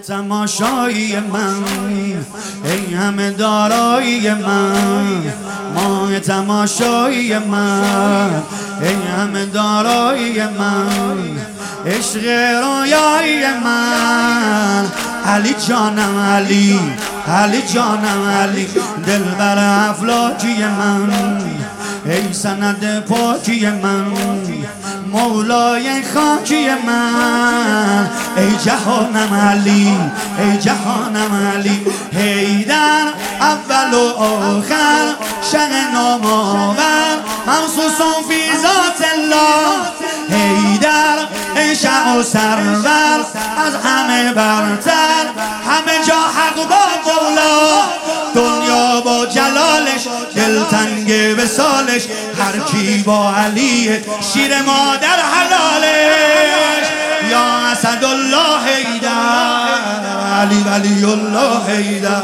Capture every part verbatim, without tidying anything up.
تماشایی من، ای همه دارایی من، ماه تماشایی من، ای همه دارایی من، عشق رویایی من، علی جانم علی، علی جانم علی، دلبر افلاکی من، ای سند پاکی من، مولای خاکی من، ای جهانم علی، ای جهانم علی، حیدر اول و آخر، شه نامآور، مخصوص فی ذات الله، حیدر ای شه و سرور، از همه برتر، همه جا حق با مولا، دنیا با جلالش، دلتنگ وصالش، هر کی با علی، شیر مادر حلالش، یا اسدالله حیدر، علی ولی الله حیدر،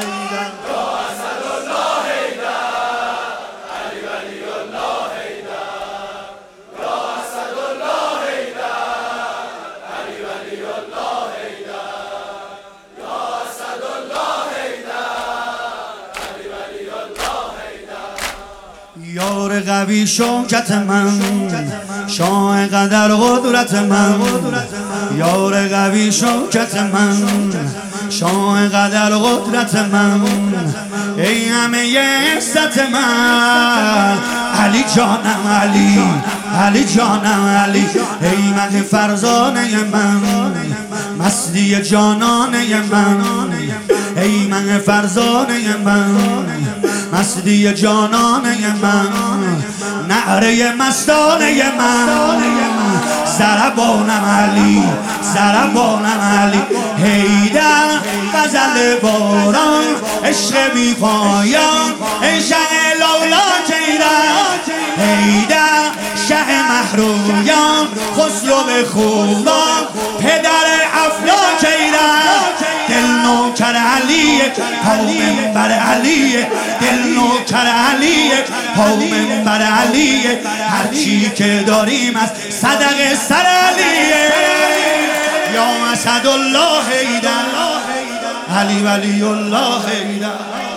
یار قوی شوکت من، شاه قدر قدرت من، یار قوی شوکت من، شاه قدر قدرت من، ای همه عزت من، علی جانم علی، علی جانم علی، ای من فرزانه من، مستی جانانه من، ای من فرزانه من، مستی جانانه من، نعره مستانه من، ضربانم علی، ضربانم علی، حیدر غزل باران، عشق بی پایان، ای شه لولاک حیدر، حیدر شه مهرویان، خسرو خوبان، پدر افلاک حیدر، دل نوکر علیه، پا منبر علیه، دل نوکر علیه، پا منبر علیه، هر چی که داریم از صدقه سر علیه، یا اسدالله حیدر، علی ولی الله حیدر،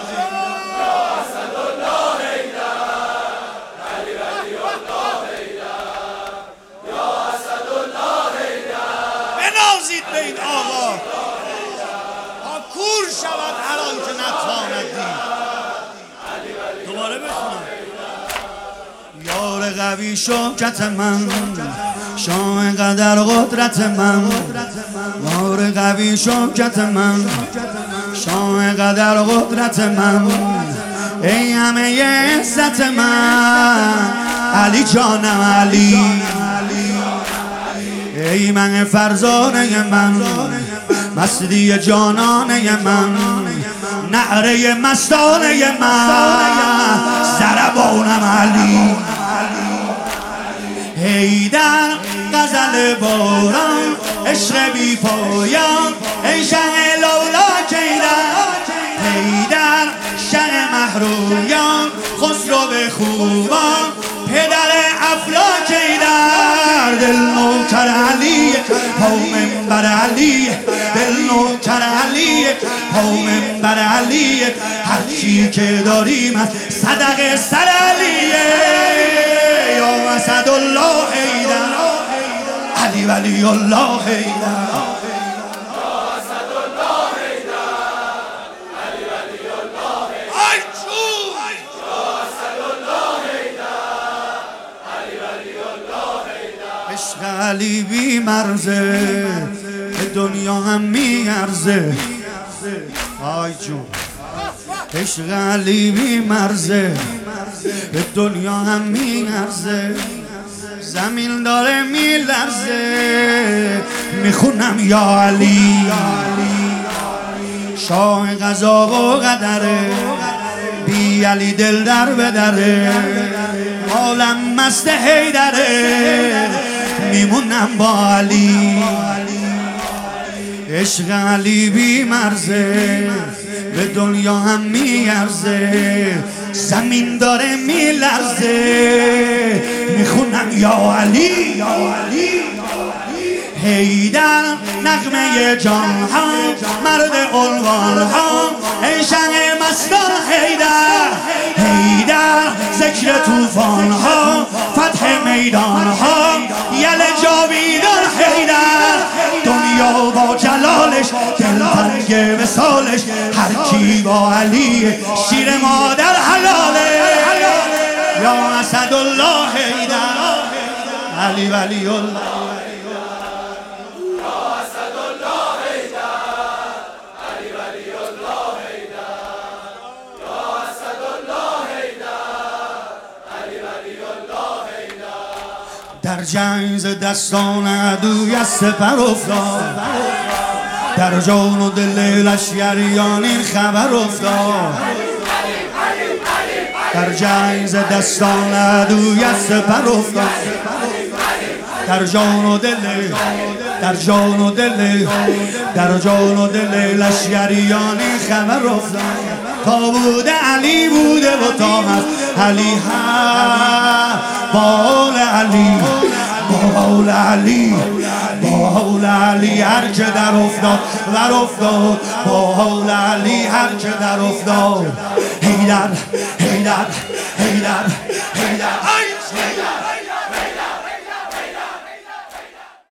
بنازید به این آقا تا کور شود هر آن که نتواند دید. دوباره بخونم. یار قوی شوکت من، شاه قدر قدرت من، یار قوی شوکت من، شاه قدر قدرت من، ای همه عزت من، علی جانم علی، ای من فرزانه من، مستی جانانه من، نعره مستانه من، ضربانم علی، حیدر غزل باران، عشق بی پایان، ای شه لولاک حیدر، حیدر شه مهرویان، خسرو خوبان، پدر افلاک حیدر، دل نوکر علیه، پا منبر علیه، دل نوکر علیه، پا منبر علیه، هر چی که داریم از صدقه سر علیه، یا اسدالله حیدر، علی ولی الله حیدر، عشق علی بی مرزه، به دنیا هم میارزه، آی جون، عشق علی بی مرزه، به دنیا هم میارزه، زمین داره میلرزه، میخونم یا علی، شاه قضا و قدره، بی علی دل در بدره، عالم مست حیدره، میمونم با علی، عشق علی بی مرزه، به دنیا هم میارزه، زمین داره میلرزه، میخونم یا علی، یا علی، حیدر نغمه جان ها، مرد عنوان ها، ای شمع مستان حیدر. حیدر ذکر طوفان ها، فتح میدان ها، یل جاویدان حیدر. دنیا با جلالش، دلتنگ وصالش، هر کی با علی شیر مادر حلاله. یا اسدالله حیدر، علی ولی الله. در جنگ ز دستان عدوی از سپر افتاد، در جان و دل لشکریان این خبر افتاد. در جنگ ز دستان عدوی از سپر افتاد، در جان و دل، در جان و دل، در جان و دل لشکریان این خبر افتاد. تا بوده علی بوده و تا هست علی هست. بال علی، بال علی، بال علی هر که در افتاد ور افتاد. بال علی هر که در افتاد. حیدر، حیدر، حیدر، حیدر.